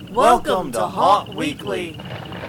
Welcome to Haunt Weekly.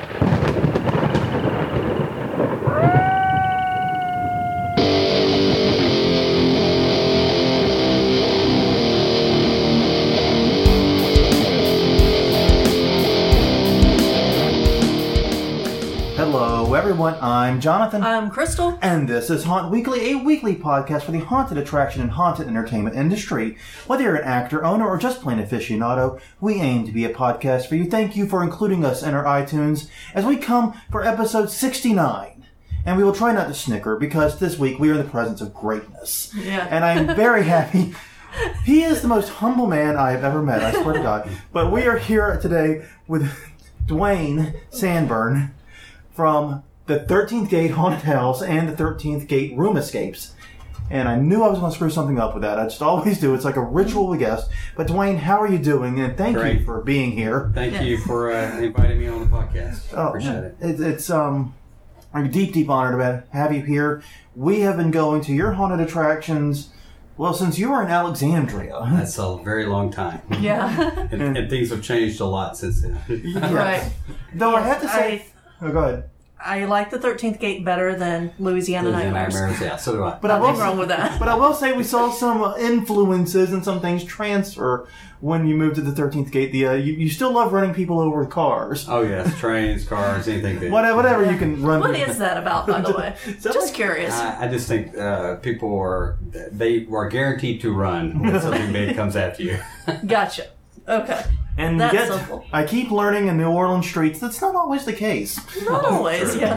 Hello everyone, I'm Jonathan. I'm Crystal. And this is Haunt Weekly, a weekly podcast for the haunted attraction and haunted entertainment industry. Whether you're an actor, owner, or just plain aficionado, we aim to be a podcast for you. Thank you for including us in our iTunes as we come for episode 69. And we will try not to snicker because this week we are in the presence of greatness. Yeah. And I am very happy. He is the most humble man I have ever met, I swear to God. But we are here today with Dwayne Sanborn from the 13th Gate Haunted House and the 13th Gate Room Escapes. And I knew I was going to screw something up with that. I just always do. It's like a ritual with guests. But Dwayne, how are you doing? And thank you for being here. Thank you for inviting me on the podcast. Appreciate it. It's I'm a deep honor to have you here. We have been going to your haunted attractions, well, since you were in Alexandria. That's a very long time. Yeah. and things have changed a lot since then. Yes. Right. Though I have to say... Oh, go ahead. I like the 13th Gate better than Louisiana Nightmares. Yeah, so do I. But Nothing wrong with that. But I will say we saw some influences and some things transfer when you moved to the 13th Gate. You still love running people over with cars. Oh, yes. Trains, cars, anything big. Whatever you can run. What is that about, by the way? Just curious. I just think people are guaranteed to run when something big comes after you. Gotcha. Okay. And That's yet, simple. I keep learning in New Orleans streets that's not always the case. Not always, True.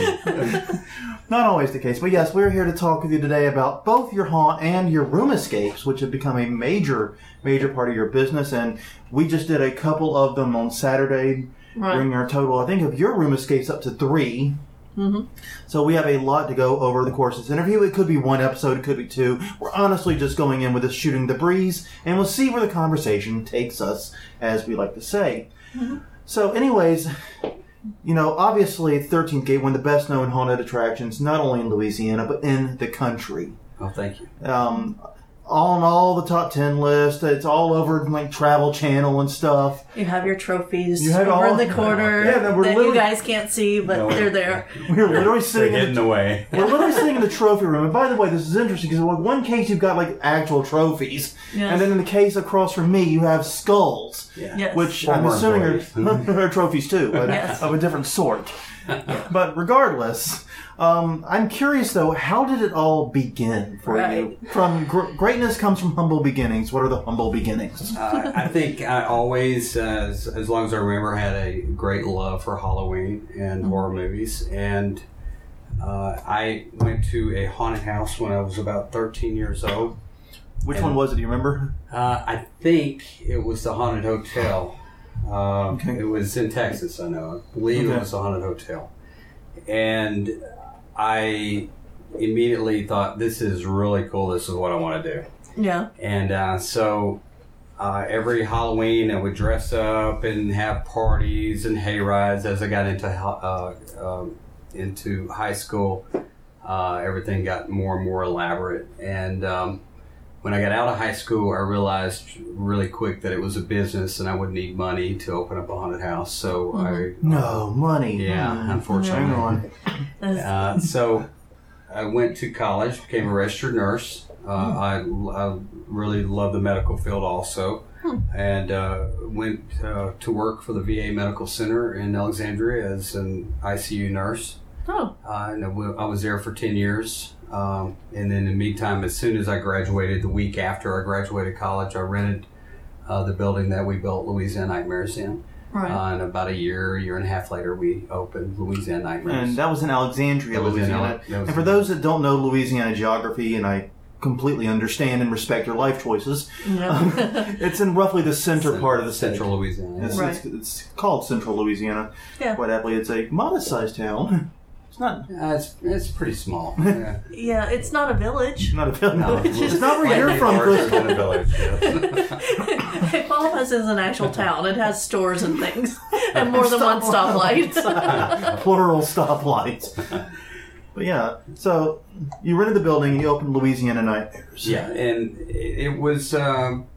yeah. Not always the case. But yes, we're here to talk with you today about both your haunt and your room escapes, which have become a major part of your business. And we just did a couple of them on Saturday, bringing our total, I think, of your room escapes up to 3. Mm-hmm. So we have a lot to go over the course of this interview. It could be 1 episode, it could be 2. We're honestly just going in with this shooting the breeze, and we'll see where the conversation takes us, as we like to say. Mm-hmm. So anyways, obviously 13th Gate, one of the best known haunted attractions, not only in Louisiana, but in the country. Oh, thank you. On all the top 10 lists. It's all over like Travel Channel and stuff. You have your trophies You have over all- in the corner Yeah, that we're that you literally- guys can't see, but they're there. We're literally sitting They're in getting in the way. We're literally sitting in the trophy room. And by the way, this is interesting because in one case you've got like actual trophies. Yes. And then in the case across from me you have skulls. Yeah. Yes. Which I'm Former assuming employees. are trophies too, but Yes. of a different sort. But regardless, I'm curious though, how did it all begin for you? From greatness comes from humble beginnings. What are the humble beginnings? I think I always, as long as I remember, had a great love for Halloween and horror movies. And I went to a haunted house when I was about 13 years old. Which one was it? Do you remember? I think it was the Haunted Hotel. Okay. It was in Texas, I know. I believe it was the Haunted Hotel. And I immediately thought, this is really cool. This is what I want to do. Yeah. And so every Halloween I would dress up and have parties and hay rides. As I got into high school, everything got more and more elaborate. And when I got out of high school, I realized really quick that it was a business and I would need money to open up a haunted house. So No, money. yeah, unfortunately. Hang on. So I went to college, became a registered nurse. I really love the medical field also. And went to work for the VA Medical Center in Alexandria as an ICU nurse. Oh. And I was there for 10 years. And then in the meantime, as soon as I graduated, the week after I graduated college, I rented the building that we built Louisiana Nightmares in. Right. And about a year and a half later, we opened Louisiana Nightmares. And that was in Alexandria, That was in Louisiana. that was And for those that don't know Louisiana geography, and I completely understand and respect your life choices, Yeah. it's in roughly the center part of the state. Central Louisiana. It's, it's called Central Louisiana. Yeah. Quite aptly, it's a modest-sized town. It's not It's pretty small. Yeah. Yeah, it's not a village. not a village. No, It's not where you're from, larger Crystal. than a village. Yes. Columbus is an actual town. It has stores and things, and more than one stoplight. Plural stoplights. But yeah, so you rented the building and you opened Louisiana Nightmares. Yeah, and it was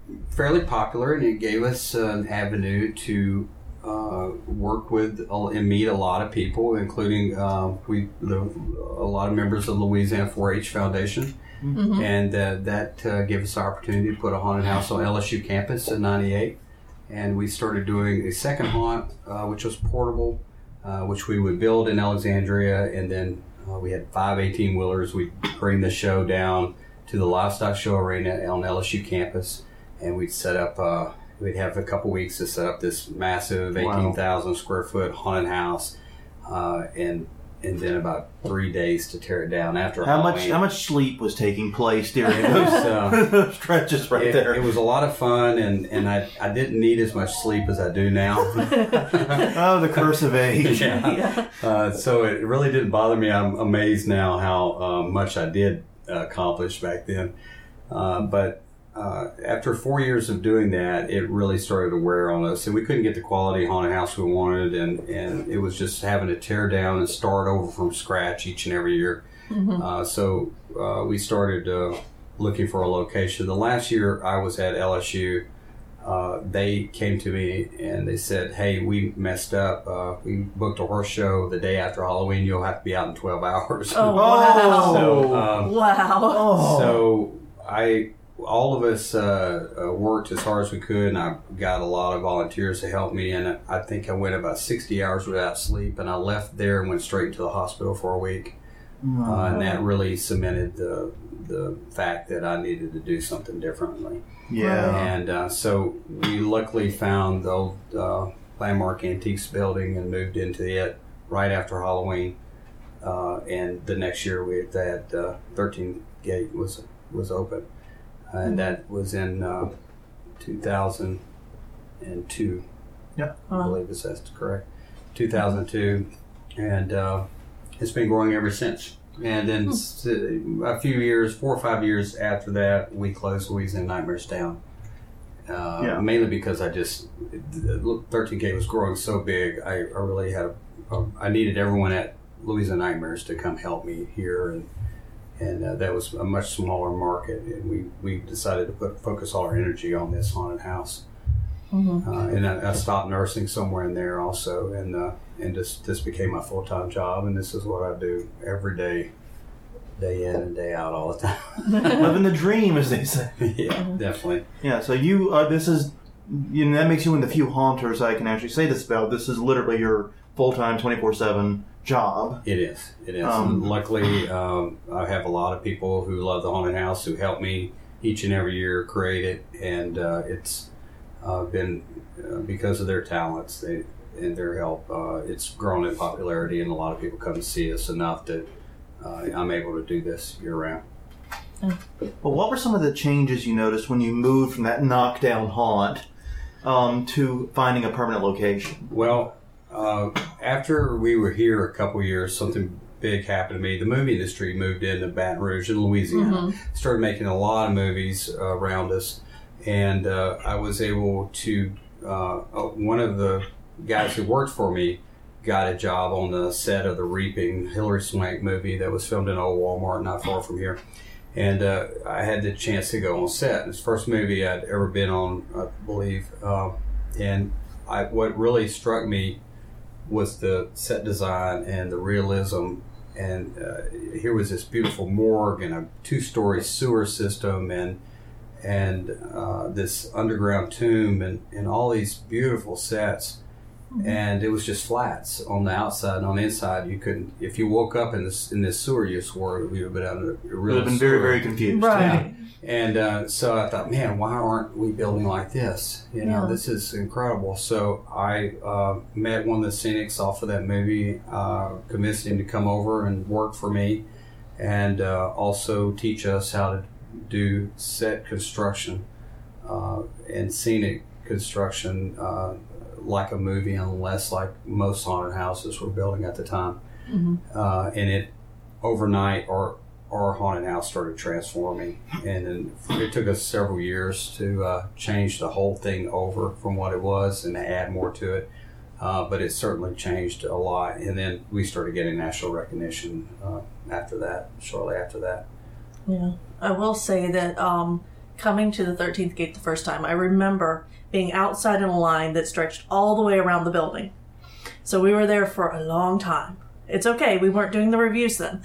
fairly popular, and it gave us an avenue to work with and meet a lot of people, including a lot of members of the Louisiana 4-H Foundation. Mm-hmm. And that gave us the opportunity to put a haunted house on LSU campus in '98. And we started doing a second haunt, which was portable, which we would build in Alexandria, and then we had 5 18-wheelers. We'd bring the show down to the Livestock Show Arena on LSU campus, and we'd set up, we'd have a couple weeks to set up this massive 18,000 square foot haunted house, and then about 3 days to tear it down after Halloween. How much sleep was taking place during those stretches there? It was a lot of fun, and I didn't need as much sleep as I do now. Oh, the curse of age. Yeah. So it really didn't bother me. I'm amazed now how much I did accomplish back then. But after 4 years of doing that, it really started to wear on us, and we couldn't get the quality haunted house we wanted, and it was just having to tear down and start over from scratch each and every year. Mm-hmm. So we started looking for a location. The last year I was at LSU, they came to me and they said, "Hey, we messed up. We booked a horse show the day after Halloween. You'll have to be out in 12 hours." Oh, wow. So, wow. So all of us worked as hard as we could, and I got a lot of volunteers to help me, and I think I went about 60 hours without sleep, and I left there and went straight to the hospital for a week. And that really cemented the fact that I needed to do something differently. Yeah. And so we luckily found the old Landmark Antiques building and moved into it right after Halloween. And the next year that 13th Gate was open. And that was in 2002. Yeah, I believe that's correct. 2002, and it's been growing ever since. And then a few years, 4 or 5 years after that, we closed Louisiana Nightmares down. Mainly because 13th Gate was growing so big. I really had I needed everyone at Louisiana Nightmares to come help me here, and that was a much smaller market, and we decided to focus all our energy on this haunted house. Mm-hmm. And I stopped nursing somewhere in there also, and this became my full-time job, and this is what I do every day in and day out, all the time. Living the dream, as they say. Yeah, definitely. Yeah, so you this is, that makes you one of the few haunters I can actually say this about. This is literally your full-time 24/7 job. It is. Luckily, I have a lot of people who love the haunted house who help me each and every year create it, and it's been because of their talents and their help. It's grown in popularity, and a lot of people come to see us enough that I'm able to do this year round. Well, what were some of the changes you noticed when you moved from that knockdown haunt to finding a permanent location? Well, after we were here a couple years, something big happened to me. The movie industry moved into Baton Rouge in Louisiana, mm-hmm. started making a lot of movies around us, and I was able to, one of the guys who worked for me got a job on the set of The Reaping, Hilary Swank movie that was filmed in old Walmart not far from here. And I had the chance to go on set. It's the first movie I'd ever been on, I believe. And what really struck me was the set design and the realism. And here was this beautiful morgue and a 2-story sewer system and this underground tomb and all these beautiful sets. And it was just flats on the outside, and on the inside you couldn't. If you woke up in this sewer, you swore you would have been under a real. Would have been very, very confused. Right. Yeah. And so I thought, man, why aren't we building like this? You know, this is incredible. So I met one of the scenics off of that movie, convinced him to come over and work for me, and also teach us how to do set construction and scenic construction. Like a movie, unless like most haunted houses were building at the time. Mm-hmm. And it overnight our haunted house started transforming, and then it took us several years to change the whole thing over from what it was and add more to it. But it certainly changed a lot, and then we started getting national recognition shortly after that. Yeah, I will say that coming to the 13th gate the first time, I remember being outside in a line that stretched all the way around the building. So we were there for a long time. It's okay, we weren't doing the reviews then.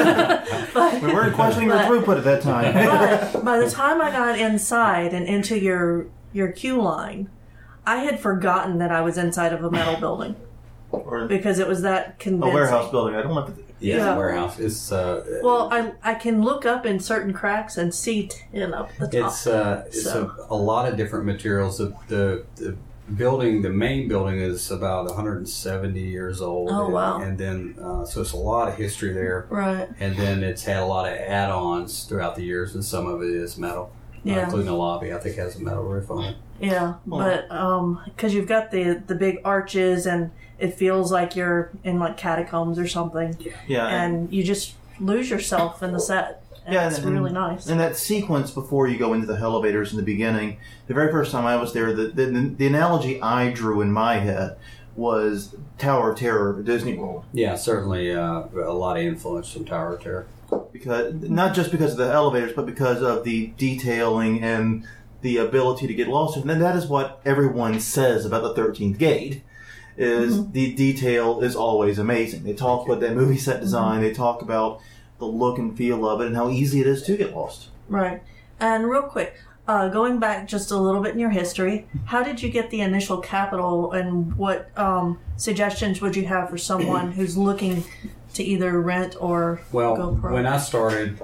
We weren't questioning your throughput at that time. But by the time I got inside and into your queue line, I had forgotten that I was inside of a metal building. Or Because it was that convincing. a warehouse building. I don't want to. Yeah, Yeah. the warehouse. It's Well, I can look up in certain cracks and see tin up the top. it's So- a lot of different materials. The building, the main building, is about 170 years old. Oh, wow. And then so it's a lot of history there. Right. And then it's had a lot of add-ons throughout the years, and some of it is metal, Yeah. including the lobby. I think has a metal roof on it. Yeah, but because you've got the big arches and it feels like you're in like catacombs or something, Yeah. and you just lose yourself in the set. And Yeah, it's really nice. And that sequence before you go into the elevators in the beginning, the very first time I was there, the analogy I drew in my head was Tower of Terror at Disney World. Yeah, certainly a lot of influence from Tower of Terror. Because not just because of the elevators, but because of the detailing and the ability to get lost. And that is what everyone says about the 13th Gate. Is the detail is always amazing. They talk about that movie set design. They talk about the look and feel of it and how easy it is to get lost. Right. And real quick, going back just a little bit in your history, how did you get the initial capital, and what suggestions would you have for someone who's looking to either rent or Well, go pro? when I started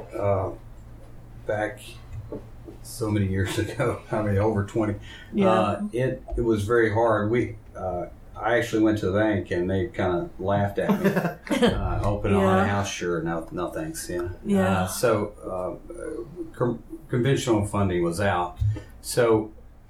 back so many years ago, I mean over 20, it was very hard. I actually went to the bank and they kind of laughed at me. Open on a house, sure, no thanks. Yeah. So conventional funding was out. So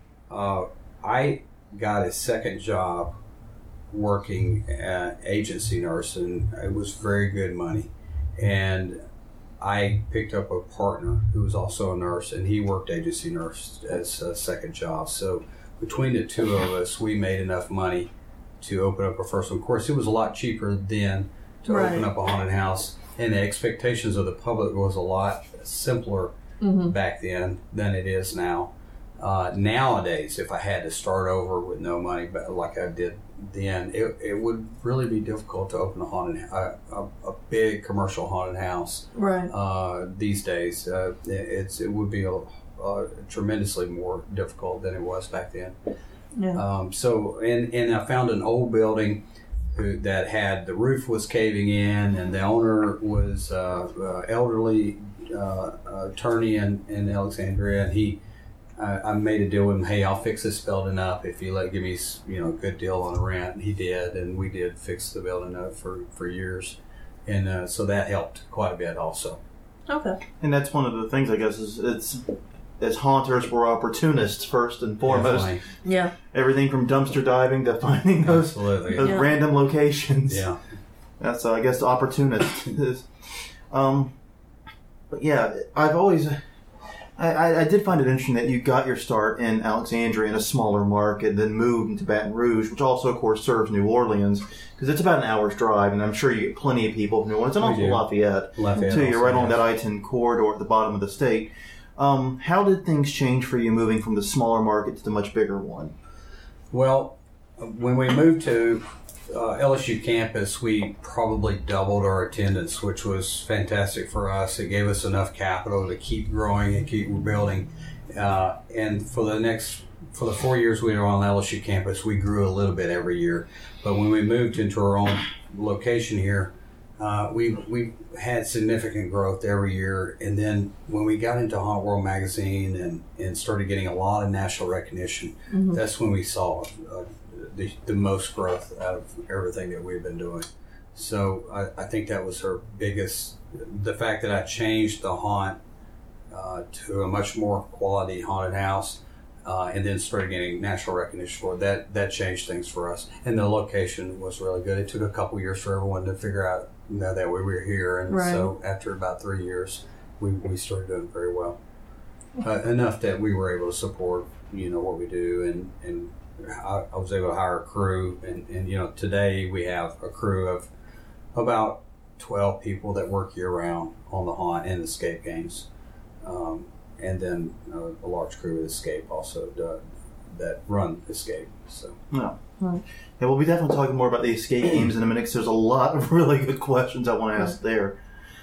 I got a second job working agency nurse, and it was very good money. And I picked up a partner who was also a nurse, and he worked agency nurse as a second job. So between the two of us, we made enough money to open up our first one. Of course, it was a lot cheaper then to open up a haunted house, and the expectations of the public was a lot simpler back then than it is now. Nowadays, if I had to start over with no money, but like I did then, it would really be difficult to open a big commercial haunted house. Right. These days, it would be tremendously more difficult than it was back then. Yeah. And I found an old building that had the roof was caving in, and the owner was elderly attorney in Alexandria, and I made a deal with him. Hey, I'll fix this building up if you give me a good deal on the rent. And he did, and we did fix the building up for years, and so that helped quite a bit also. Okay. And that's one of the things, I guess, is it's as haunters, we're opportunists first and foremost. Definitely. Yeah. Everything from dumpster diving to finding those Absolutely. random locations. Yeah. That's, I guess, the opportunist is. But yeah, I've always... I did find it interesting that you got your start in Alexandria in a smaller market, then moved into Baton Rouge, which also, of course, serves New Orleans, because it's about an hour's drive, and I'm sure you get plenty of people from New Orleans, and also Lafayette too. You're right on that I-10 corridor at the bottom of the state. How did things change for you moving from the smaller market to the much bigger one? Well, when we moved to LSU campus, we probably doubled our attendance, which was fantastic for us. It gave us enough capital to keep growing and keep building. And for the 4 years we were on LSU campus, we grew a little bit every year. But when we moved into our own location here, we had significant growth every year. And then when we got into Haunt World magazine and started getting a lot of national recognition, that's when we saw the most growth out of everything that we've been doing. So I think that was her biggest, the fact that I changed the haunt to a much more quality haunted house, and then started getting national recognition for it. That changed things for us. And the location was really good. It took a couple years for everyone to figure out that we were here. And so after about 3 years, we started doing very well. Enough that we were able to support, what we do, and I was able to hire a crew, and today we have a crew of about 12 people that work year round on the haunt and escape games, and then a large crew with Escape also that run Escape. So No. Yeah, we'll be definitely talking more about the Escape games in a minute because there's a lot of really good questions I want to ask there.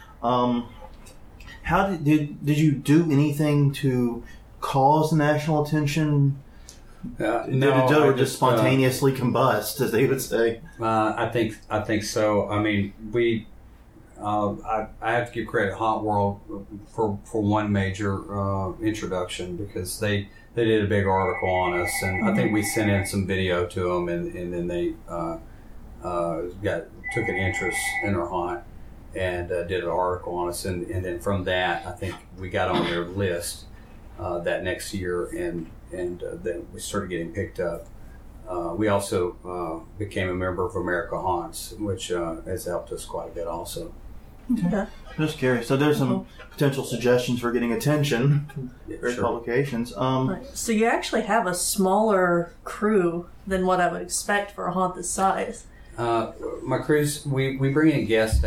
How did you do anything to cause national attention? No, or just spontaneously combust, as they would say? I think so. I mean, I have to give credit to Haunt World for one major introduction, because they did a big article on us, and I think we sent in some video to them, and then they took an interest in our haunt and did an article on us, and then from that I think we got on their list that next year, and then we started getting picked up. We also became a member of America Haunts, which has helped us quite a bit also. Okay. Just curious. So there's some potential suggestions for getting attention for publications. Right. So you actually have a smaller crew than what I would expect for a haunt this size. My crews, we bring in guest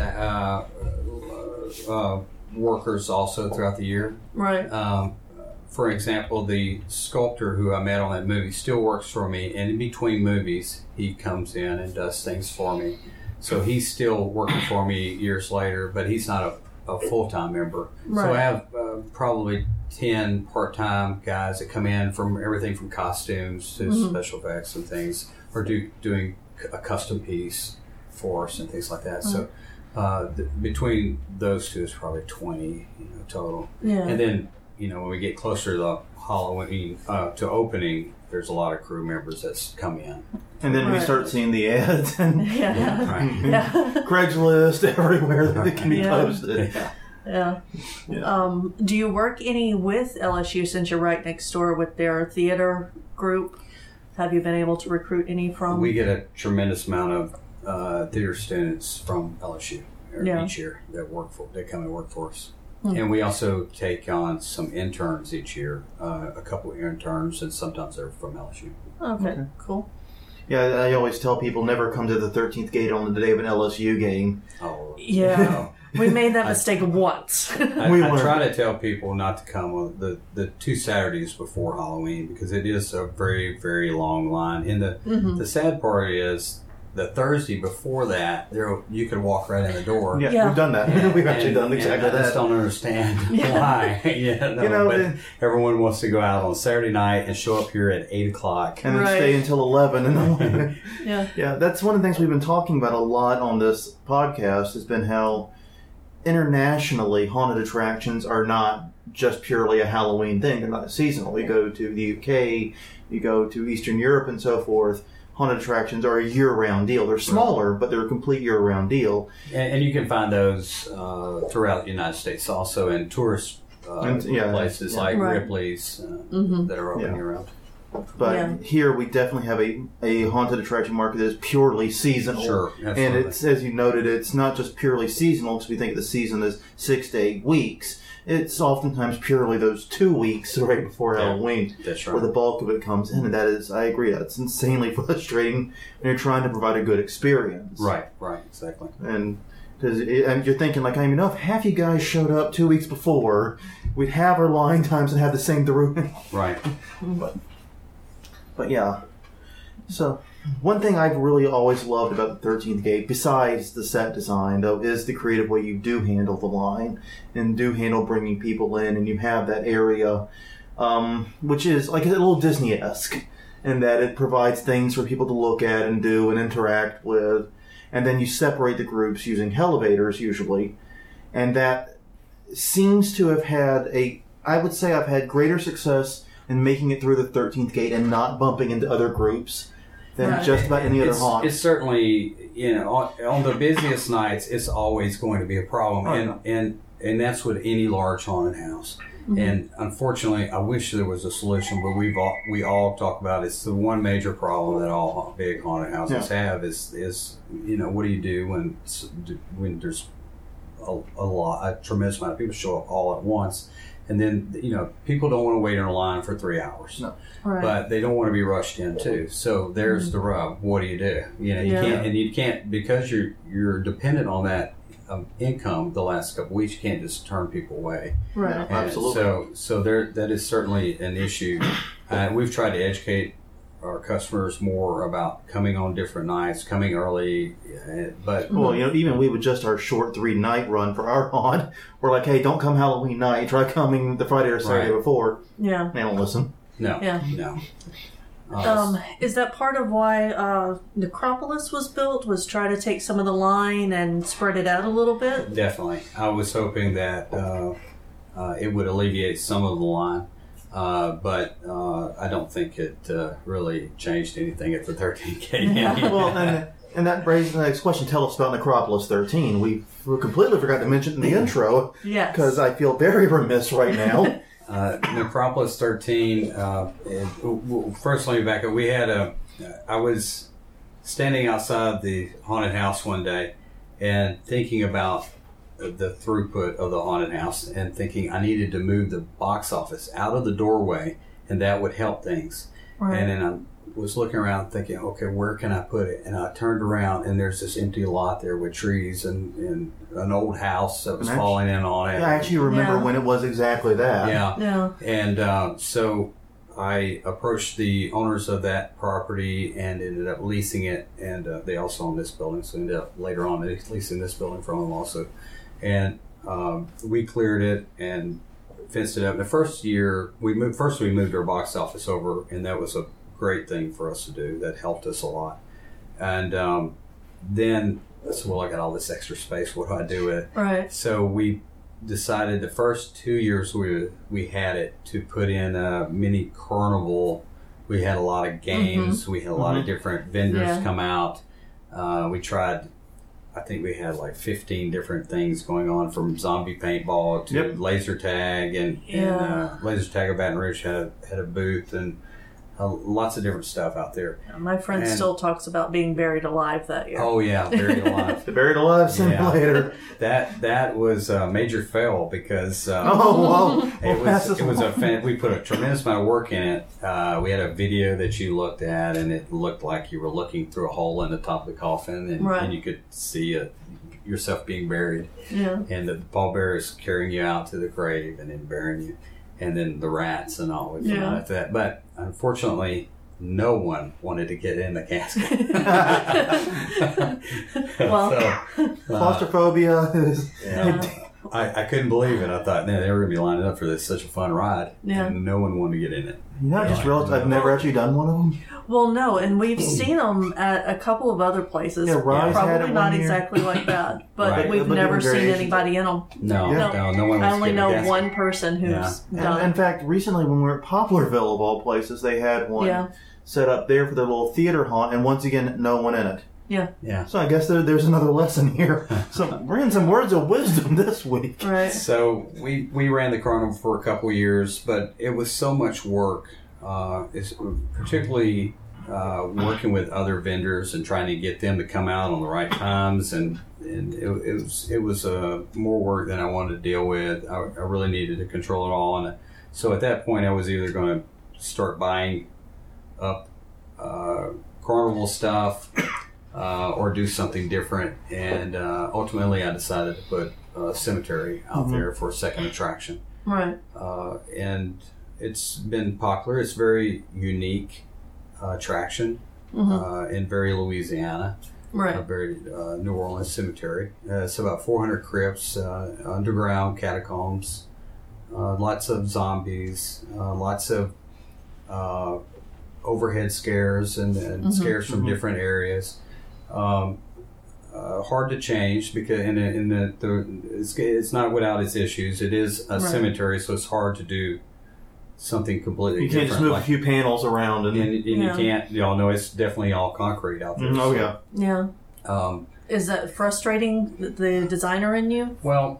workers also throughout the year. Right. For example, the sculptor who I met on that movie still works for me, and in between movies, he comes in and does things for me. So he's still working for me years later, but he's not a full-time member. Right. So I have probably 10 part-time guys that come in from everything from costumes to special effects and things, or doing a custom piece for us and things like that. So between those two is probably 20 total. Yeah. And then, when we get closer to the Halloween, to opening, there's a lot of crew members that's come in. And then we start seeing the ads and Craigslist everywhere that it can be posted. Yeah. Do you work any with LSU, since you're right next door with their theater group? Have you been able to recruit any from? We get a tremendous amount of theater students from LSU each year that come and work for us. And we also take on some interns each year, a couple of interns, and sometimes they're from LSU. Okay, cool. Yeah, I always tell people never come to the 13th gate on the day of an LSU game. Oh, yeah. We made that mistake once. I try to tell people not to come on the 2 Saturdays before Halloween, because it is a very, very long line. And the sad part is, the Thursday before that, you could walk right in the door. Yeah. We've done that. We've actually done exactly that. I just don't understand why. But everyone wants to go out on Saturday night and show up here at 8 o'clock. And then stay until 11. And yeah, that's one of the things we've been talking about a lot on this podcast, has been how internationally haunted attractions are not just purely a Halloween thing. They're not seasonal. We go to the UK, you go to Eastern Europe and so forth. Haunted attractions are a year-round deal. They're smaller, but they're a complete year-round deal. And you can find those throughout the United States, also in tourist places like Ripley's that are open year-round. But here we definitely have a haunted attraction market that is purely seasonal. Sure, absolutely. And it's, as you noted, it's not just purely seasonal, because we think of the season as 6 to 8 weeks. It's oftentimes purely those 2 weeks right before Halloween, that's right, where the bulk of it comes in. And that is, I agree, that's insanely frustrating when you're trying to provide a good experience. Right, exactly. And because you're thinking, like, I mean, if half you guys showed up 2 weeks before, we'd have our line times and have the same through. Right. But yeah. So, one thing I've really always loved about the 13th Gate, besides the set design, though, is the creative way you do handle the line and do handle bringing people in, and you have that area, which is like a little Disney-esque, in that it provides things for people to look at and do and interact with, and then you separate the groups using elevators usually, and that seems to have had I would say I've had greater success in making it through the 13th Gate and not bumping into other groups than just about any other haunt. It's certainly, on the busiest nights, it's always going to be a problem, and that's with any large haunted house. Mm-hmm. And unfortunately, I wish there was a solution, but we all talk about it's the one major problem that all big haunted houses have is what do you do when there's a tremendous amount of people show up all at once, And then, people don't want to wait in a line for 3 hours. No. Right. But they don't want to be rushed in too. So there's the rub. What do? You can't because you're dependent on that income the last couple of weeks. You can't just turn people away. Right. Yeah, absolutely. So that is certainly an issue. We've tried to educate our customers more about coming on different nights, coming early, but Well, even we with just our short 3-night run for our haunt, we're like, hey, don't come Halloween night. Try coming the Friday or Saturday Right. before. Yeah. They don't listen. no. Is that part of why Necropolis was built? Was try to take some of the line and spread it out a little bit? Definitely. I was hoping that it would alleviate some of the line, but I don't think it really changed anything at the 13K. Well, and that raises the next question. Tell us about Necropolis 13. We completely forgot to mention it in the intro. Yes. Because I feel very remiss right now. Necropolis 13, first let me back up. I was standing outside the haunted house one day and thinking about the throughput of the haunted house and thinking I needed to move the box office out of the doorway and that would help things. Right. And then I was looking around thinking, okay, where can I put it? And I turned around and there's this empty lot there with trees and an old house that was falling in on it. Yeah, I actually remember when it was exactly that. Yeah. Yeah. And so I approached the owners of that property and ended up leasing it. And they also own this building, so ended up later on leasing this building from them also. And we cleared it and fenced it up. The first year, we moved our box office over, and that was a great thing for us to do. That helped us a lot. And then I said, well, I got all this extra space. What do I do with it? Right. So we decided the first 2 years we had it to put in a mini carnival. We had a lot of games. We had a lot of different vendors come out. We tried, I think we had like 15 different things going on, from zombie paintball to laser tag, and laser tag of Baton Rouge had a booth, and lots of different stuff out there. My friend still talks about being buried alive that year. Oh yeah, Buried Alive. The Buried Alive Simulator. That was a major fail because we put a tremendous amount of work in it. We had a video that you looked at, and it looked like you were looking through a hole in the top of the coffin, and you could see yourself being buried. Yeah. And the pallbearers carrying you out to the grave and then burying you, and then the rats and all would come out after that. But unfortunately, no one wanted to get in the casket. Claustrophobia is... I couldn't believe it. I thought, man, they were going to be lining up for this. Such a fun ride. Yeah. And no one wanted to get in it. I just realized I've never actually done one of them. Well, no, and we've seen them at a couple of other places. Yeah, Rise had it probably not one year. exactly like that, but Right. we've But never seen variations. anybody in them. No one I wants only to get in know the casket. one person who's done In it. fact, recently when we were at Poplarville, of all places, they had one set up there for their little theater haunt, and once again, no one in it. Yeah. So I guess there's another lesson here. So we're in some words of wisdom this week. Right. So we ran the carnival for a couple years, but it was so much work, particularly working with other vendors and trying to get them to come out on the right times, and it was more work than I wanted to deal with. I really needed to control it all, and so at that point I was either going to start buying up carnival stuff or do something different, and ultimately I decided to put a cemetery out there for a second attraction. Right. And it's been popular. It's very unique attraction in very Louisiana. Right. A very New Orleans cemetery. It's about 400 crypts, underground catacombs, lots of zombies, lots of overhead scares and scares from different areas. Hard to change because it's not without its issues. It is a cemetery, so it's hard to do something completely You can't different. just move a few panels around and you can't. Y'all know it's definitely all concrete out there. oh yeah. Yeah. Is that frustrating, the designer in you? Well,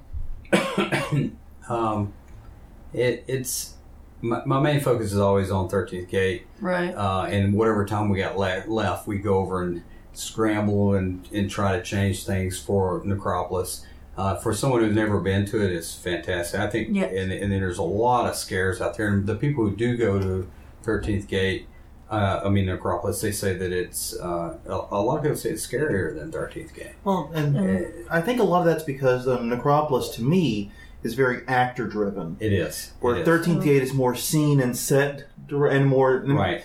it's my main focus is always on 13th Gate. Right. And whatever time we got left, we go over and scramble and try to change things for Necropolis. For someone who's never been to it, it's fantastic. I think, Yeah. and then there's a lot of scares out there. And the people who do go to 13th Gate, Necropolis, they say that it's, a lot of people say it's scarier than 13th Gate. Well, and I think a lot of that's because Necropolis, to me, is very actor-driven. It is. Where 13th Gate is more scene and set, and more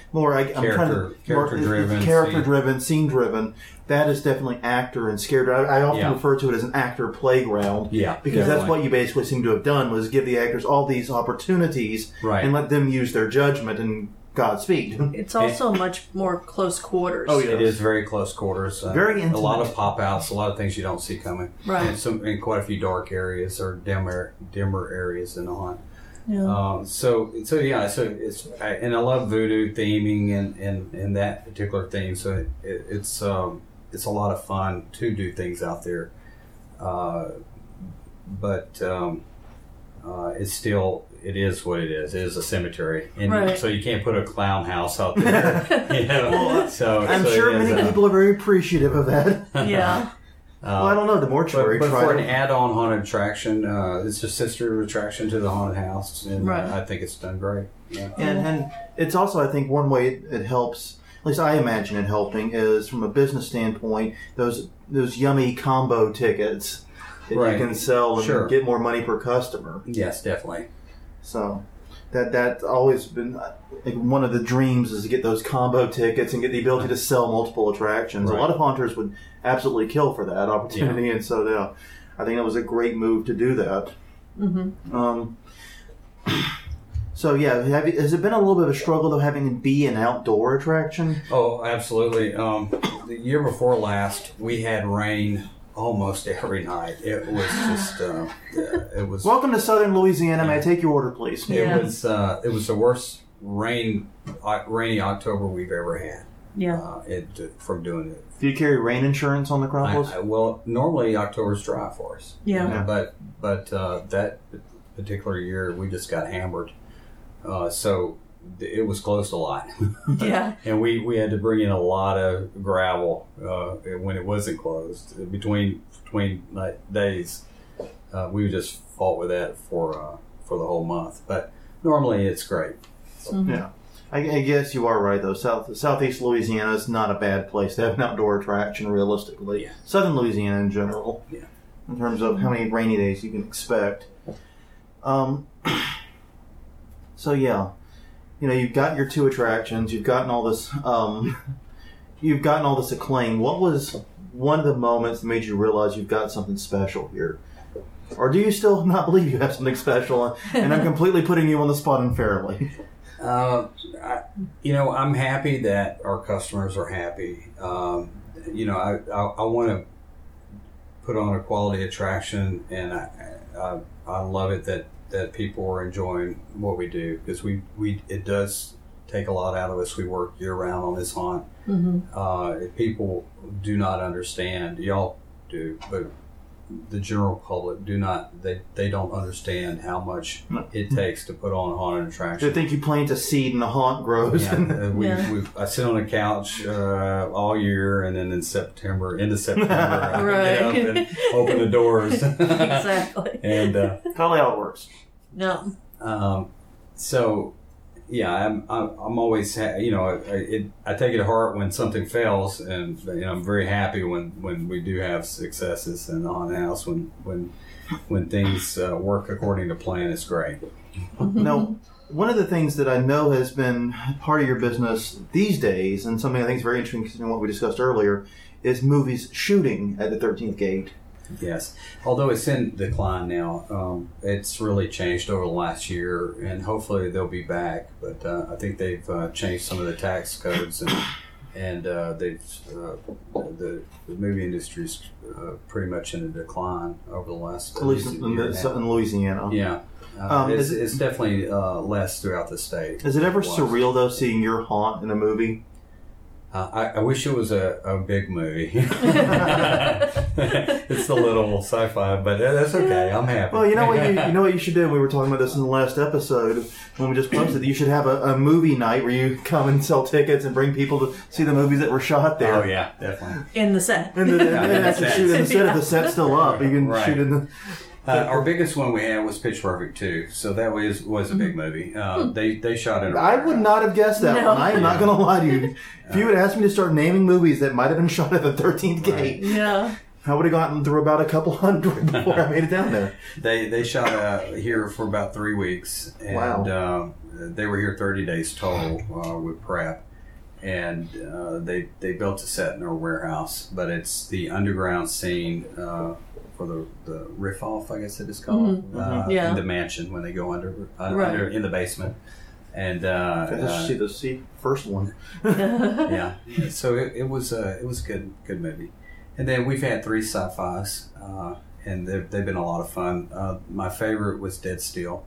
character-driven, scene-driven. That is definitely actor and scare. I often refer to it as an actor playground. Yeah, because that's what you basically seem to have done, was give the actors all these opportunities and let them use their judgment and Godspeed. It's also much more close quarters. Oh, yeah. It is very close quarters. Very intimate. A lot of pop-outs, a lot of things you don't see coming. Right. And quite a few dark areas or dimmer areas in the haunt. Yeah. So it's and I love voodoo theming and that particular theme. So it's a lot of fun to do things out there, but it is what it is. It is a cemetery, and so you can't put a clown house out there. I'm sure many people are very appreciative of that. Yeah. Well, I don't know. The mortuary, but for an add-on haunted attraction, it's a sister attraction to the haunted house, and I think it's done great. Yeah. And it's also, I think, one way it helps. At least I imagine it helping is from a business standpoint. Those yummy combo tickets that you can sell and get more money per customer. Yes, definitely. So that's always been one of the dreams, is to get those combo tickets and get the ability to sell multiple attractions. A lot of haunters would absolutely kill for that opportunity, and so I think that was a great move to do that. Mm-hmm. So has it been a little bit of a struggle though, having to be an outdoor attraction? Oh, absolutely. The year before last, we had rain almost every night. It was just it was. Welcome to Southern Louisiana. May I take your order, please? It was the worst rainy October we've ever had. Yeah. From doing it. Do you carry rain insurance on the Necropolis? Well, normally October's dry for us. Yeah. But that particular year we just got hammered. So it was closed a lot. Yeah. And we had to bring in a lot of gravel when it wasn't closed. Between days, we would just fought with that for the whole month. But normally it's great. So. Mm-hmm. Yeah. I guess you are right, though. Southeast Louisiana is not a bad place to have an outdoor attraction, realistically. Yeah. Southern Louisiana in general. Yeah. In terms of how many rainy days you can expect. So, yeah. You've got your 2 attractions. You've gotten all this acclaim. What was one of the moments that made you realize you've got something special here? Or do you still not believe you have something special? And I'm completely putting you on the spot unfairly. I'm happy that our customers are happy. I want to put on a quality attraction, and I love it that people are enjoying what we do, because it does take a lot out of us. We work year round on this haunt. Mm-hmm. People do not understand. Y'all do, but the general public do not. They don't understand how much it takes to put on a haunted attraction. They think you plant a seed and the haunt grows. Yeah, I sit on a couch all year, and then in September, I get up and open the doors. Exactly. And probably how it works. No. So, yeah, I'm always I take it to heart when something fails, and I'm very happy when we do have successes in the haunted house. When things work according to plan, it's great. Now, one of the things that I know has been part of your business these days, and something I think is very interesting considering what we discussed earlier, is movies shooting at the 13th Gate. Yes. Although it's in decline now, it's really changed over the last year, and hopefully they'll be back. But I think they've changed some of the tax codes, and they've the movie industry's pretty much in a decline over the last at least in Louisiana. Yeah. It's definitely less throughout the state. Is it ever surreal, though, seeing your haunt in a movie? I wish it was a big movie. It's a little sci-fi, but that's okay. I'm happy. Well, you know what you should do. We were talking about this in the last episode when we just posted. You should have a movie night where you come and sell tickets and bring people to see the movies that were shot there. Oh yeah, definitely. In the set. And actually shoot in the set if the set's still up. You can shoot in the. Our biggest one we had was Pitch Perfect 2, so that was a big movie. They shot it. I would not have guessed that one. I am not going to lie to you. If you had asked me to start naming movies that might have been shot at the 13th Gate, Yeah. I would have gotten through about a couple hundred before I made it down there. They shot here for about 3 weeks, and Wow. They were here 30 days total with prep, and they built a set in our warehouse, but it's the underground scene for the riff-off, I guess it is called, in the mansion when they go under in the basement. And Let's see the first one. yeah, so it was a good movie. And then we've had 3 sci-fis, and they've been a lot of fun. My favorite was Dead Steel.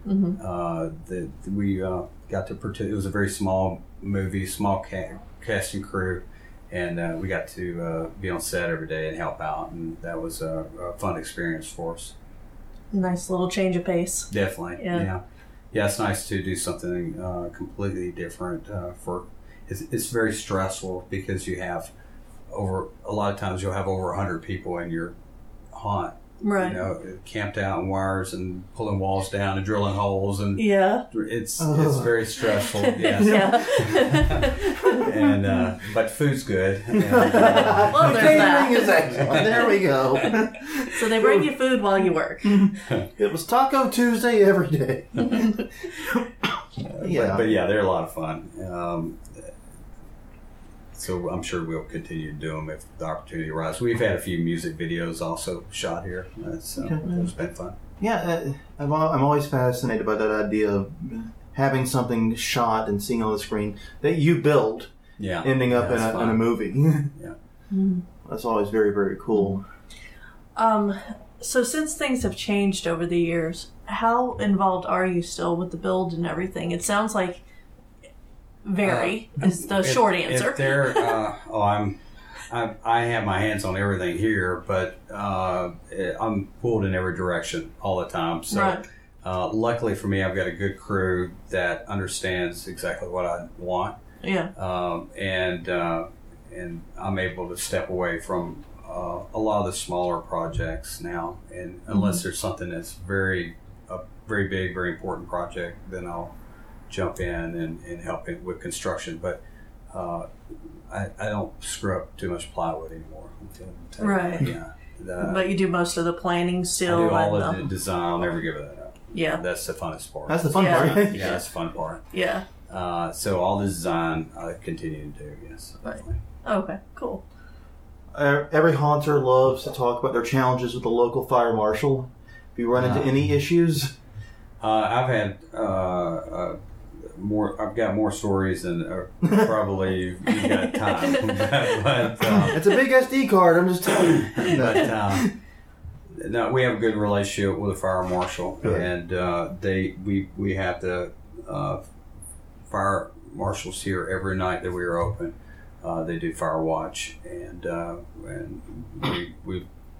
We got to participate. It was a very small movie, small cast and crew, and we got to be on set every day and help out, and that was a fun experience for us. Nice little change of pace. Definitely, yeah. It's nice to do something completely different. It's very stressful because you have a lot of times you'll have over 100 people in your haunt. Right. You know, camped out in wires and pulling walls down and drilling holes, and it's very stressful. Yes. Yeah. And but food's good. And, Well, The there's that. catering is excellent. There we go. So they bring you food while you work. It was Taco Tuesday every day. Yeah. But yeah, they're a lot of fun. So I'm sure we'll continue to do them if the opportunity arises. We've had a few music videos also shot here. It's been fun. Yeah, I'm always fascinated by that idea of having something shot and seeing on the screen that you built ending up in a movie. Yeah. That's always very, very cool. So since things have changed over the years, how involved are you still with the build and everything? It sounds like very is the short answer. I have my hands on everything here, but I'm pulled in every direction all the time. So luckily for me, I've got a good crew that understands exactly what I want. Yeah. And I'm able to step away from a lot of the smaller projects now, and unless there's something that's very big, very important project, then I'll jump in and help it with construction. But I don't screw up too much plywood anymore. Right. Yeah. But you do most of the planning still. I do all of the design. I'll never give that up. Yeah. That's the funnest part. That's the fun part. Yeah, that's the fun part. Yeah. So all the design I continue to do, yes. Right. Okay, cool. Every haunter loves to talk about their challenges with the local fire marshal. Have you run into any issues? I've had more. I've got more stories than probably you've got time. but It's a big SD card. I'm just telling you. but no, we have a good relationship with the fire marshal, Good. and we have the fire marshals here every night that we are open. They do fire watch, and we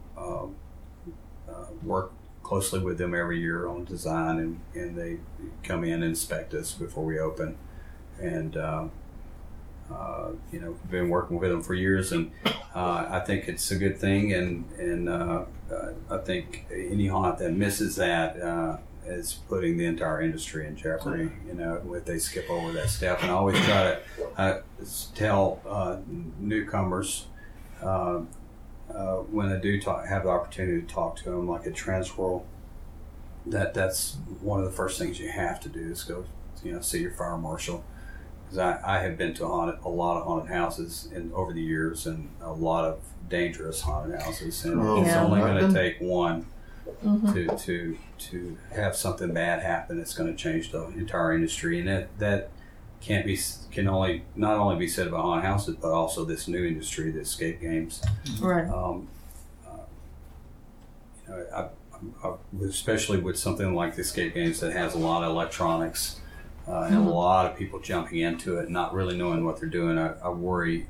work closely with them every year on design, and they come in and inspect us before we open. And we've been working with them for years, and I think it's a good thing. And I think any haunt that misses that is putting the entire industry in jeopardy. If they skip over that step. And I always try to tell newcomers when I do have the opportunity to talk to them, like at Transworld, that's one of the first things you have to do is go, see your fire marshal. Because I have been to a lot of haunted houses over the years, and a lot of dangerous haunted houses, and it's only going to take one to have something bad happen. It's going to change the entire industry, and that can not only be said about haunted houses, but also this new industry, the escape games. Right. Especially with something like the escape games that has a lot of electronics, and a lot of people jumping into it, not really knowing what they're doing. I worry.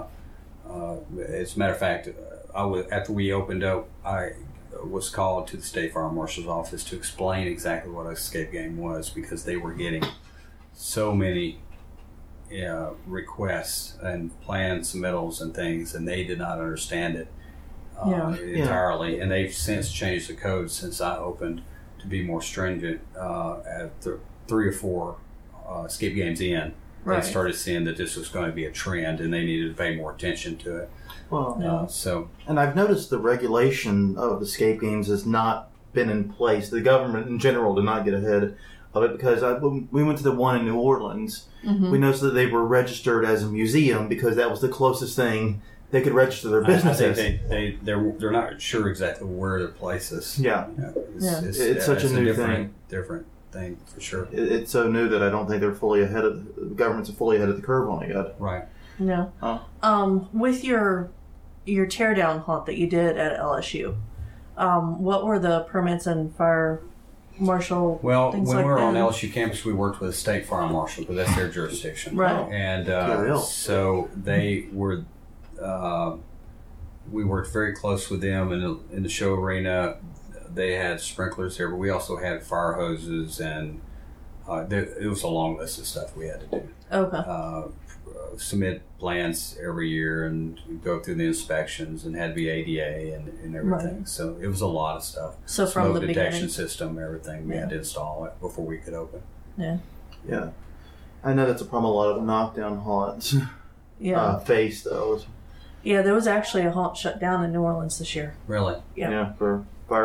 As a matter of fact, after we opened up, I was called to the State Fire Marshal's office to explain exactly what an escape game was, because they were getting so many requests and plan submittals and things, and they did not understand it entirely. And they've since changed the code since I opened to be more stringent. At 3 or 4 escape games in, they started seeing that this was going to be a trend, and they needed to pay more attention to it. Well, so, and I've noticed the regulation of escape games has not been in place. The government in general did not get ahead of it, because we went to the one in New Orleans. Mm-hmm. We noticed that they were registered as a museum because that was the closest thing they could register their business as. They're not sure exactly where their place is. Yeah. It's such a new thing. Different thing for sure. It's so new that I don't think they're fully ahead of the government's fully ahead of the curve on it yet. Right. No. With your teardown hunt that you did at LSU, what were the permits and fire marshal? Well, things when like we were that? on LSU campus, we worked with the State Fire Marshal, because that's their jurisdiction. Right. And so they were. We worked very close with them in the show arena. They had sprinklers there, but we also had fire hoses, and it was a long list of stuff we had to do. Okay. Submit plans every year and go through the inspections, and had to be ADA and everything. Right. So it was a lot of stuff. So from Smoke the detection beginning. system, everything. We had to install it before we could open. Yeah. Yeah. I know that's a problem a lot of knockdown haunts face, though. Yeah, there was actually a haunt shut down in New Orleans this year. Really? Yeah. For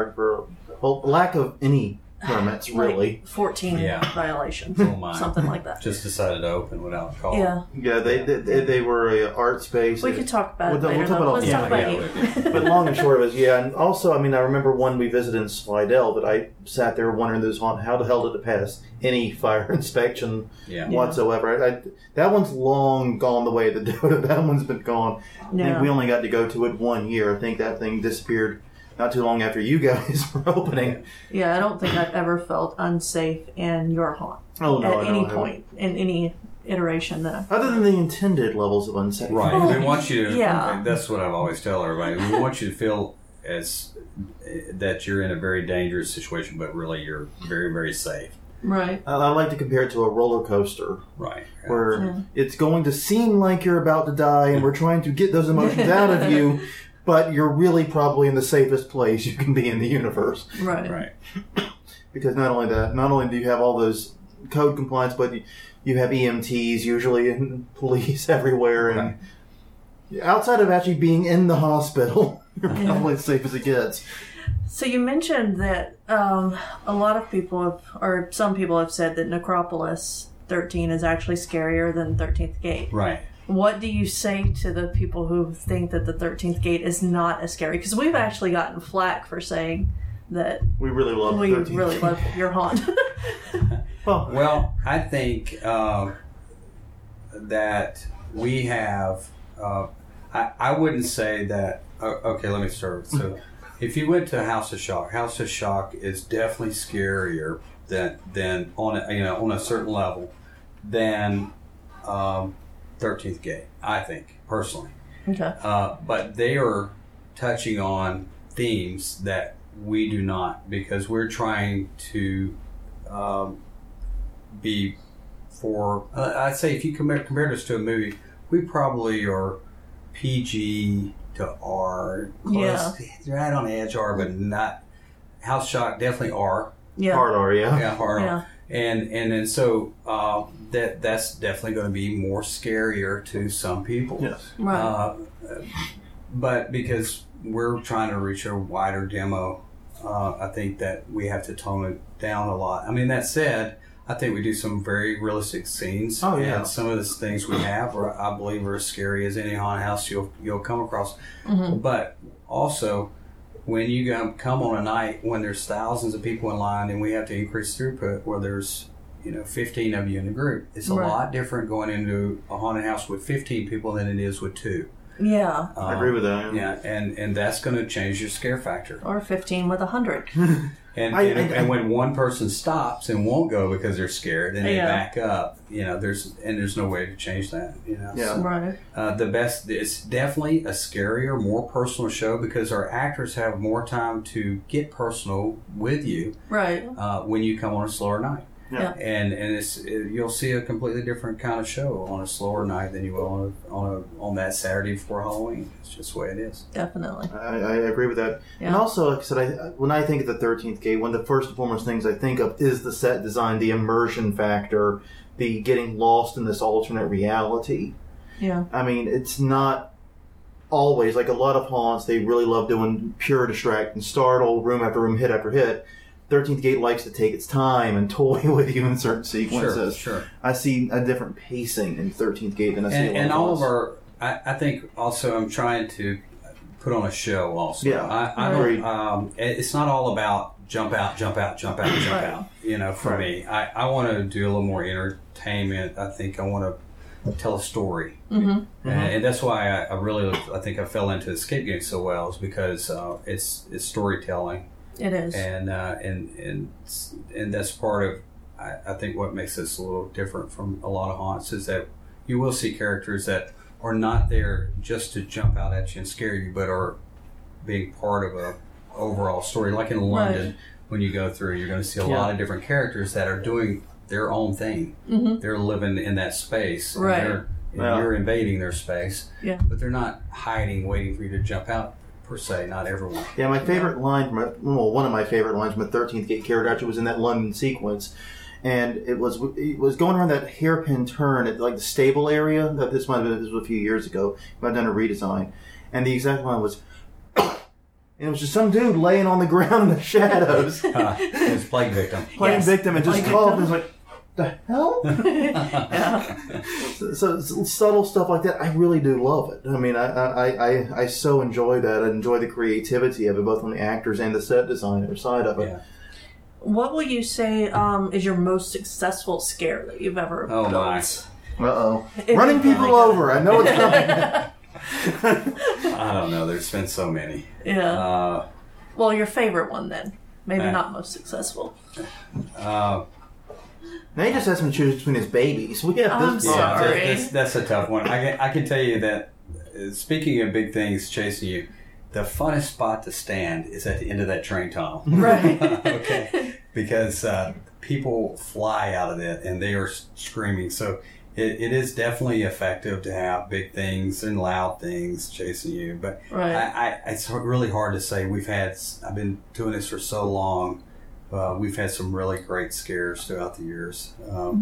lack of any permits, really. Like 14 violations. Oh my. Something like that. Just decided to open without call. Yeah. Yeah, they were a art space. We could talk about it later. We'll talk about Let's talk about you. But long and short of it, and also, I mean, I remember one we visited in Slidell that I sat there wondering how the hell did it pass any fire inspection whatsoever. That one's long gone the way of the dodo. That one's been gone. I think we only got to go to it 1 year. I think that thing disappeared not too long after you guys were opening. Yeah, I don't think I've ever felt unsafe in your haunt. Oh, no, at any point in any iteration that other than the intended levels of unsafety. Right. We want you to. That's what I've always tell everybody. We want you to feel as that you're in a very dangerous situation, but really you're very, very safe. Right. I like to compare it to a roller coaster. Right. Where it's going to seem like you're about to die, and we're trying to get those emotions out of you. But you're really probably in the safest place you can be in the universe. Right. Right. Because not only do you have all those code compliance, but you have EMTs usually and police everywhere. And outside of actually being in the hospital, you're probably as safe as it gets. So you mentioned that a lot of people some people have said that Necropolis 13 is actually scarier than 13th Gate. Right. What do you say to the people who think that the 13th Gate is not as scary? Because we've actually gotten flack for saying that we really love your haunt. Well, I think that we have. I wouldn't say that. Okay, let me start. So, if you went to House of Shock is definitely scarier than on a certain level than 13th Gate, I think, personally. Okay. But they are touching on themes that we do not, because we're trying to be for... I'd say if you compare us to a movie, we probably are PG to R. Close, right on the edge R, but not... House Shock definitely R. Yeah. Hard R, Yeah, hard R. And so that's definitely going to be more scarier to some people. Yes. Right. But because we're trying to reach a wider demo, I think that we have to tone it down a lot. I mean, that said, I think we do some very realistic scenes. Oh, yeah. And some of the things we have, I believe, are as scary as any haunted house you'll come across. Mm-hmm. But also, when you come on a night when there's thousands of people in line and we have to increase throughput where there's 15 of you in the group, it's a lot different going into a haunted house with 15 people than it is with 2. Yeah. I agree with that. Yeah, and that's going to change your scare factor. Or 15 with 100. And when one person stops and won't go because they're scared, and they Yeah. back up, there's no way to change that. Yeah. So, Right. it's definitely a scarier, more personal show because our actors have more time to get personal with you Right. when you come on a slower night. Yeah. And you'll see a completely different kind of show on a slower night than you will on that Saturday before Halloween. It's just the way it is. Definitely. I agree with that. Yeah. And also, like I said, when I think of the 13th Gate, one of the first and foremost things I think of is the set design, the immersion factor, the getting lost in this alternate reality. Yeah. I mean, it's not always, like a lot of haunts, they really love doing pure distract and startle, room after room, hit after hit. 13th Gate likes to take its time and toy with you in certain sequences. Sure. I see a different pacing in 13th Gate than I see in And all of haunts. I think also I'm trying to put on a show also. Yeah, I agreed. don't, it's not all about jump out. For me, I want to do a little more entertainment. I think I want to tell a story. Mm-hmm. And that's why I think I fell into Escape Game so well, is because it's storytelling. It is. And that's part of I think what makes this a little different from a lot of haunts is that you will see characters that are not there just to jump out at you and scare you, but are being part of a overall story. Like in London, Right. when you go through, you're going to see a lot of different characters that are doing their own thing. Mm-hmm. They're living in that space, and Right. and you're invading their space. Yeah. But they're not hiding, waiting for you to jump out. Per se, not everyone. Yeah, my favorite line one of my favorite lines from the 13th Gate character actually was in that London sequence, and it was going around that hairpin turn at like the stable area. That this was a few years ago. I've done a redesign, and the exact line was, and it was just some dude laying on the ground in the shadows, It's plague victim. playing Yes. victim, and just Plague called victim. and was like, the hell? Yeah. So subtle stuff like that, I really do love it. I mean, I so enjoy that. I enjoy the creativity of it, both on the actors and the set designer side of it. Yeah. What will you say is your most successful scare that you've ever Oh built? my! Uh-oh. If Running you people really got over. I know it's coming. I don't know. There's been so many. Yeah. Well, your favorite one then. Maybe Uh, not most successful. Now he just has to choose between his babies. We have I'm this. sorry. That's a tough one. I can tell you that. Speaking of big things chasing you, the funnest spot to stand is at the end of that train tunnel. Right. Okay, because people fly out of it and they are screaming. So it is definitely effective to have big things and loud things chasing you. But Right. it's really hard to say. I've been doing this for so long. We've had some really great scares throughout the years.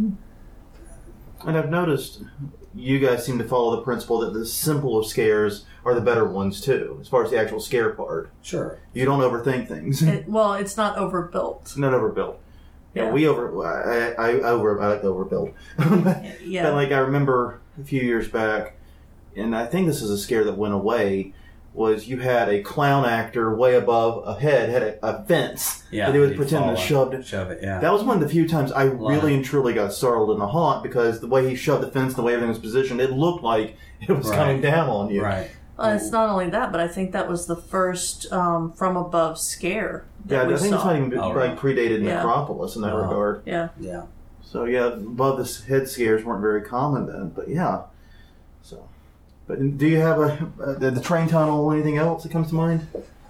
And I've noticed you guys seem to follow the principle that the simpler scares are the better ones too, as far as the actual scare part. Sure. You don't overthink things. Well, it's not overbuilt. Not overbuilt. Yeah, Yeah. we I like the overbuild. Yeah. But like I remember a few years back, and I think this is a scare that went away, was you had a clown actor way above a head, had a fence that he was pretending to shove it, yeah. That was one of the few times I Line. really and truly got startled in a haunt, because the way he shoved the fence, the way everything was positioned, it looked like it was Right. coming down on you. Right. Well, it's not only that, but I think that was the first from above scare Yeah, that we I think it's saw. not even Oh, like predated Yeah. Necropolis in that Wow. regard. Yeah. Yeah. So yeah, above the head scares weren't very common then, but yeah. So, but do you have the train tunnel or anything else that comes to mind?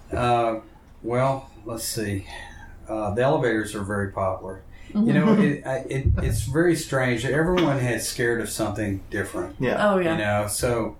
Well, let's see. The elevators are very popular. You know, it's very strange. Everyone has scared of something different. Yeah. Oh, yeah. You know, so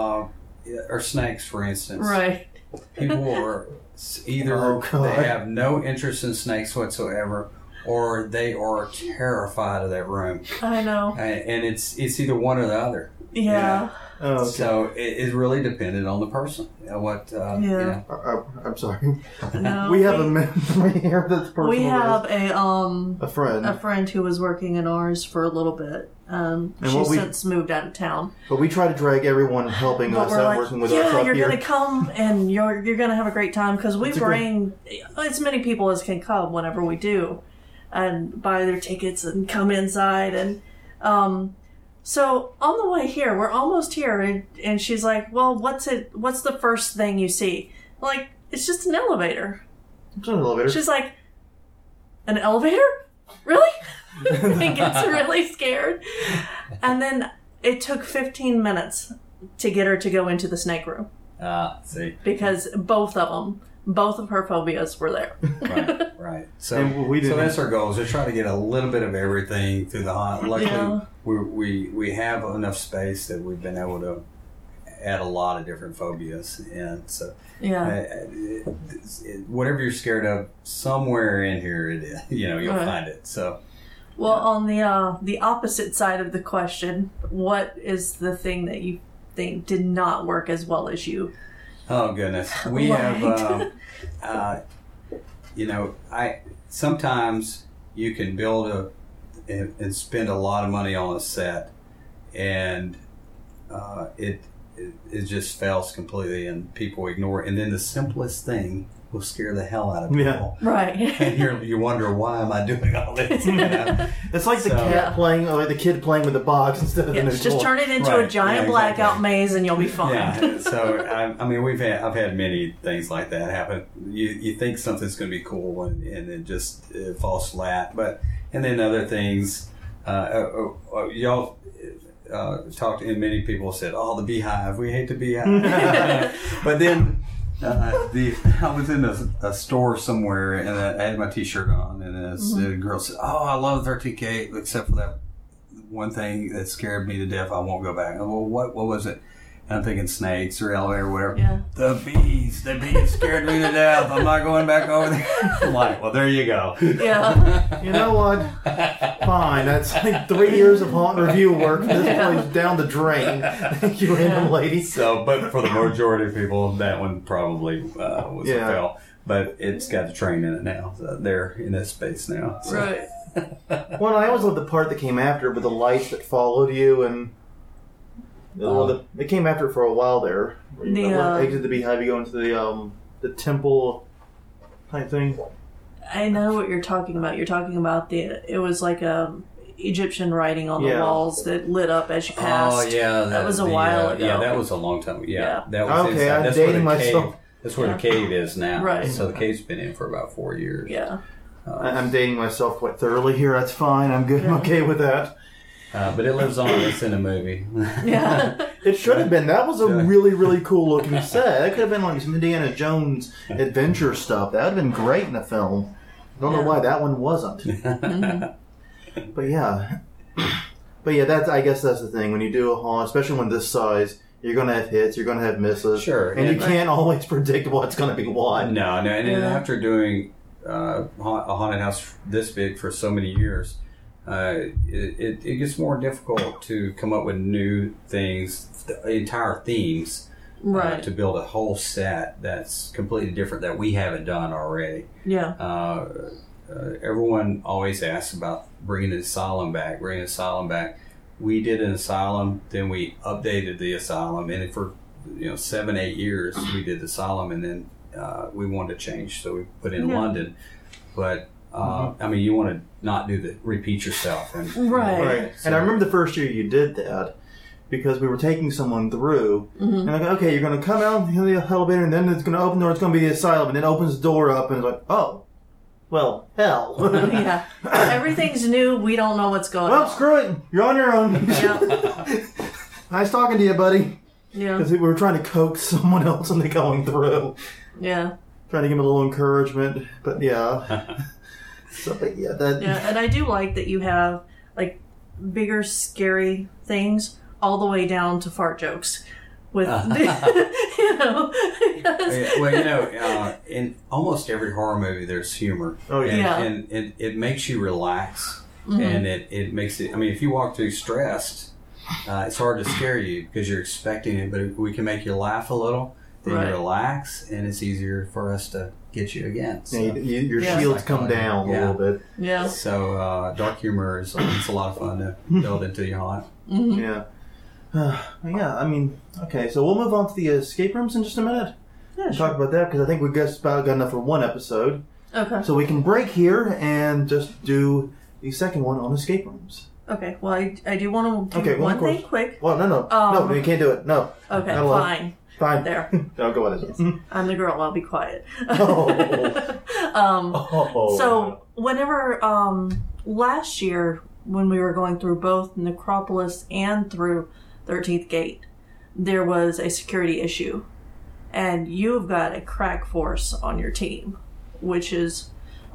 or snakes, for instance. Right. People are either Oh, God. they have no interest in snakes whatsoever, or they are terrified of that room. I know. And it's either one or the other. Yeah. Oh, okay. So it really depended on the person. You know, what? You know. I'm sorry. No, We have a memory here that's personal. we to have us. A friend. a friend who was working in ours for a little bit. She's what we- since moved out of town. But we try to drag everyone helping But us we're out, like, working with us yeah, up you're here. gonna come and you're gonna have a great time, because we It's a great- bring as many people as can come whenever we do, and buy their tickets and come inside. And so on the way here, we're almost here, and she's like, "Well, what's the first thing you see?" Like, it's just an elevator. It's an elevator. She's like, an elevator? Really? And gets really scared. And then it took 15 minutes to get her to go into the snake room. See. Because both of her phobias were there. Right. So, And so that's our goal, is to try to get a little bit of everything through the haunt. Luckily, Yeah. we have enough space that we've been able to add a lot of different phobias. And so, Yeah. whatever you're scared of, somewhere in here, you'll Right. find it. So, Well, on the opposite side of the question, what is the thing that you think did not work as well as you? oh goodness, we have. Sometimes you can build and spend a lot of money on a set, and it just fails completely, and people ignore it. And then the simplest thing will scare the hell out of people. Right. And you wonder, why am I doing all this? You know? It's like the So- cat playing, or like the kid playing with the box instead of the Just toy. turn it into Right. a giant Yeah, blackout exactly. maze and you'll be fine. Yeah. So I've had many things like that happen. You think something's going to be cool, and it just falls flat. And then other things, y'all talked, and many people said, "Oh, the beehive. We hate the beehive." But then. I was in a store somewhere, and I had my T-shirt on, and the girl said, "Oh, I love 13K, except for that one thing that scared me to death. I won't go back." I go, "Well, what was it?" And I'm thinking snakes or elevator or whatever. Yeah. The bees scared me to death. I'm not going back over there. I'm like, well, there you go. Yeah. You know what? Fine. That's like 3 years of haunt review work. This place down the drain. Thank you, random lady. So, but for the majority of people, that one probably was a fail. But it's got the train in it now. So they're in this space now. So. Right. Well, I always loved the part that came after with the lights that followed you, and it came after it for a while there. Exit the beehive, you go into the temple type thing. I know what you're talking about. You're talking about it was like Egyptian writing on the Yeah. walls that lit up as you passed. Oh yeah, that was a while ago. Yeah, that was a long time. Yeah, Yeah. that was Okay, inside. I'm That's where dating the myself. Cave, that's where the cave is now. Right. So the cave's been in for about 4 years. Yeah. I'm dating myself quite thoroughly here. That's fine. I'm good. I'm okay with that. But it lives on. It's in a movie. Yeah. It should have been. That was a really, really cool looking set. That could have been like some Indiana Jones adventure stuff. That would have been great in a film. Don't know why that one wasn't. But yeah. I guess that's the thing. When you do a haunt, especially when this size, you're going to have hits, you're going to have misses. Sure. And you can't always predict what's going to be what. No. And then after doing a haunted house this big for so many years, it gets more difficult to come up with new things, entire themes, Right. to build a whole set that's completely different that we haven't done already. Yeah. Everyone always asks about bringing the asylum back. We did an asylum, then we updated the asylum, and for 7-8 years we did the asylum, and then we wanted to change, so we put in London. But you want to not repeat yourself, and Right. And I remember the first year you did that, because we were taking someone through, and like, okay, you're going to come out in the elevator, and then it's going to open the door, it's going to be the asylum, and then it opens the door up, and it's like, oh, well, hell. Yeah. Everything's new. We don't know what's going Well, on. screw it. You're on your own. Yeah. Nice talking to you, buddy. Yeah. Because we were trying to coax someone else into going through. Yeah. Trying to give them a little encouragement. But yeah. Yeah, and I do like that you have like bigger, scary things all the way down to fart jokes. With in almost every horror movie, there's humor. Oh yeah. And it makes you relax, and it makes it. I mean, if you walk through stressed, it's hard to scare you because you're expecting it. But if we can make you laugh a little, then you relax, and it's easier for us to get you again. So. Your shields come down a little bit. Yeah. So dark humor is it's a lot of fun to build into your haunt. Mm-hmm. Yeah. Okay, so we'll move on to the escape rooms in just a minute. Yeah, We'll talk about that because I think we've just about got enough for one episode. Okay. So we can break here and just do the second one on escape rooms. Okay. Well, I do want to do well, one of course. thing quick. Well, no, you can't do it. No. Okay. Not allowed. Fine. Fine. There. No, go ahead. I'm the girl. I'll be quiet. Oh. So whenever last year when we were going through both Necropolis and through 13th Gate, there was a security issue, and you've got a crack force on your team, which is,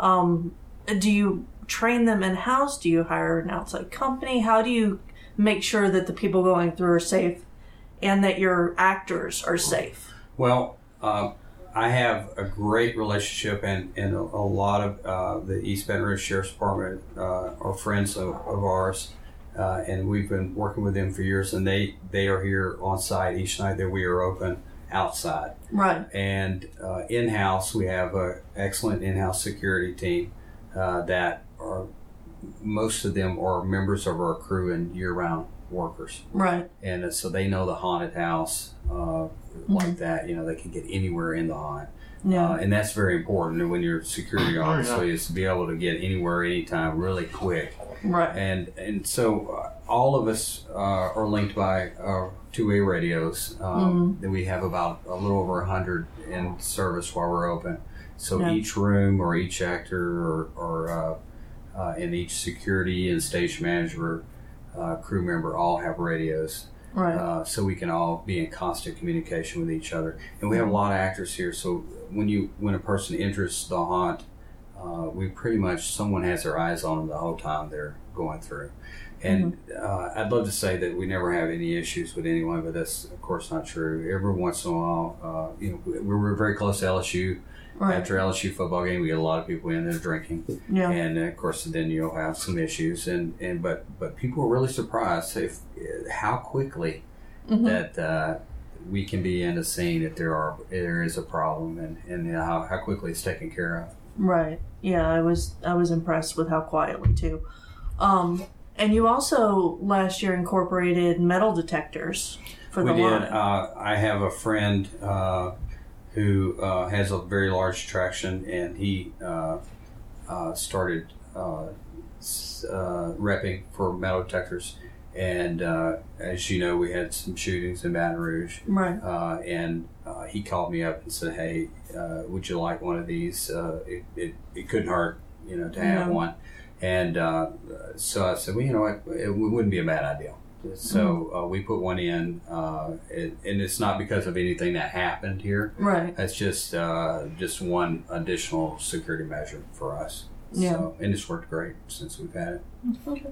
do you train them in-house? Do you hire an outside company? How do you make sure that the people going through are safe and that your actors are safe? Well, I have a great relationship, and a lot of the East Baton Rouge Sheriff's Department are friends of ours, and we've been working with them for years, and they are here on site each night that we are open outside. Right. And in-house, we have an excellent in-house security team that are, most of them are members of our crew and year-round workers. Right. And so they know the haunted house like that. You know, they can get anywhere in the haunt. Yeah. And that's very important when you're security obviously is to be able to get anywhere, anytime, really quick. Right. And so all of us are linked by two-way radios. And we have about a little over 100 in service while we're open. So each room or each actor or and each security and stage manager, crew member all have radios. Right. So we can all be in constant communication with each other. And we have a lot of actors here, so when a person enters the haunt, we pretty much, someone has their eyes on them the whole time they're going through. And I'd love to say that we never have any issues with anyone, but that's of course not true. Every once in a while, we're very close to LSU. Right. After LSU football game, we get a lot of people in there drinking, and of course, then you'll have some issues. But people are really surprised how quickly that we can be in a scene if there is a problem, and how quickly it's taken care of. Right. Yeah, I was impressed with how quietly too. And you also last year incorporated metal detectors for the line. We did. I have a friend who has a very large attraction, and he started repping for metal detectors. And as you know, we had some shootings in Baton Rouge. Right. And he called me up and said, "Hey, would you like one of these? It couldn't hurt, to have one." And so I said, "Well, you know what? It wouldn't be a bad idea." So we put one in, and it's not because of anything that happened here. Right. It's just one additional security measure for us. Yeah. So, and it's worked great since we've had it. Okay.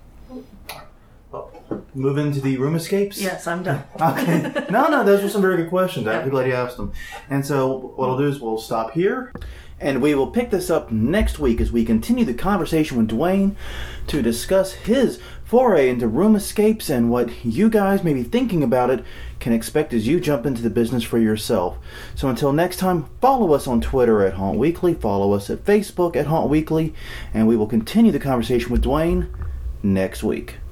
Move into the room escapes? Yes, I'm done. Okay. No, those were some very good questions. I'm glad you asked them. And so what I'll do is we'll stop here, and we will pick this up next week as we continue the conversation with Dwayne to discuss his foray into room escapes and what you guys may be thinking about it can expect as you jump into the business for yourself. So until next time, follow us on Twitter at Haunt Weekly, follow us at Facebook at Haunt Weekly, and we will continue the conversation with Dwayne next week.